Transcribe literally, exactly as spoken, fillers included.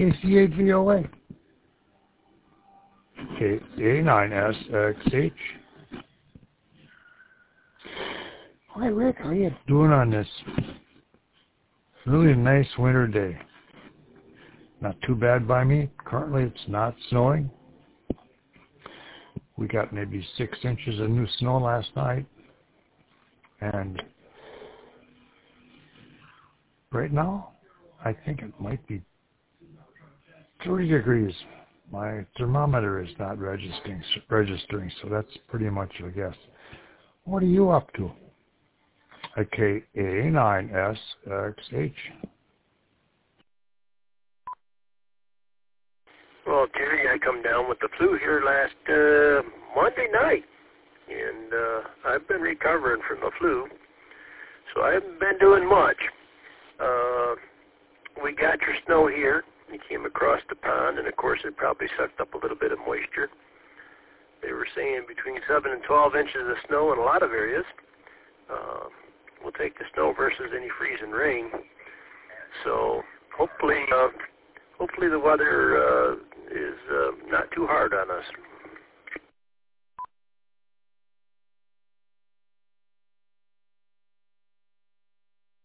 K C eight V O A. K A nine S X H. Hi, Rick. How are you doing on this really nice winter day? Not too bad by me. Currently, it's not snowing. We got maybe six inches of new snow last night. And right now, I think it might be thirty degrees. My thermometer is not registering, registering, so that's pretty much a guess. What are you up to? A K A nine S X H. Well, Terry, I come down with the flu here last uh, Monday night, and uh, I've been recovering from the flu, so I haven't been doing much. Uh, we got your snow here. It came across the pond, and of course it probably sucked up a little bit of moisture. They were saying between seven and twelve inches of snow in a lot of areas. Uh, we'll take the snow versus any freezing rain. So hopefully, uh, hopefully the weather uh, is uh, not too hard on us.